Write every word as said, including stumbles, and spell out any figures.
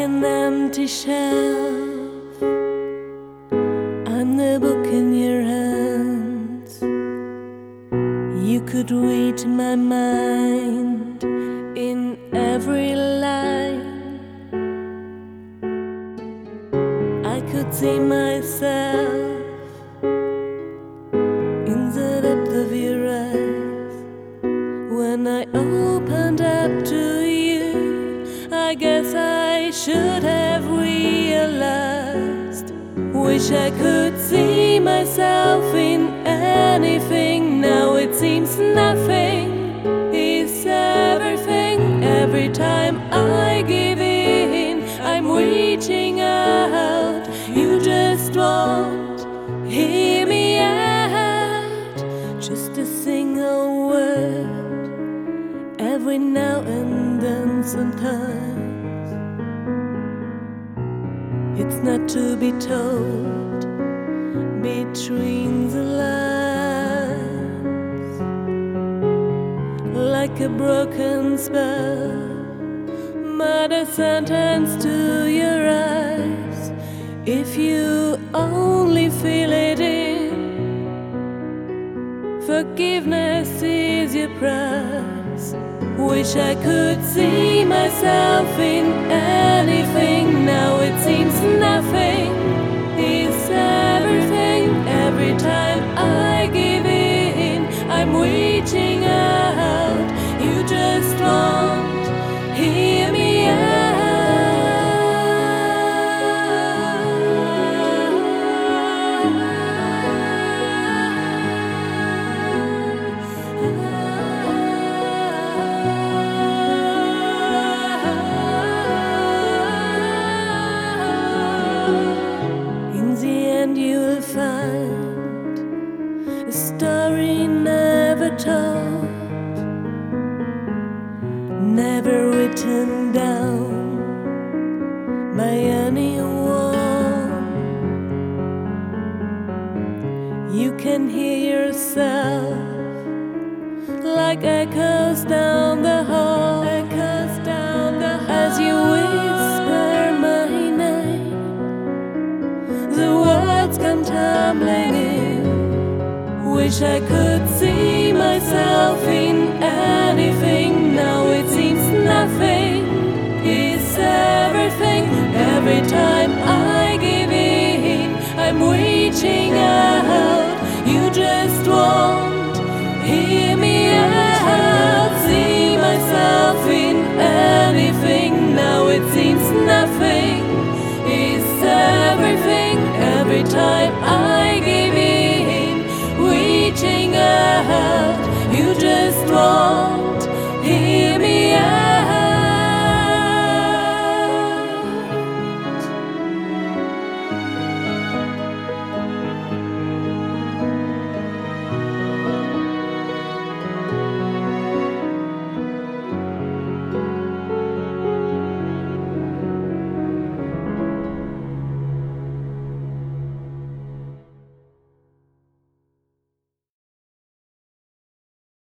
an empty shelf. I'm the book in your hands. You could read my mind in every line. I could see myself in the depth of your eyes. When I opened up to you, I guess I should have realized. Wish I could see myself in anything. Now it seems nothing is everything. Every time I give in, I'm reaching out. You just won't hear me out. Just a single word every now and then. Sometimes it's not to be told between the lines, like a broken spell, but a sentence to your eyes. If you only feel it in, forgiveness is your prize. Wish I could see myself in anything. Now it seems nothing is everything. Every time I give in, I'm reaching out. You just won't hear me you'll find a story never told, never written down by anyone. You can hear yourself like echoes down the hall, echoes down the hall, as you whisper my name. The words come tumbling in. Wish I could see myself in anything. Now it seems nothing is everything. Every time I give in, I'm reaching out. You just won't hear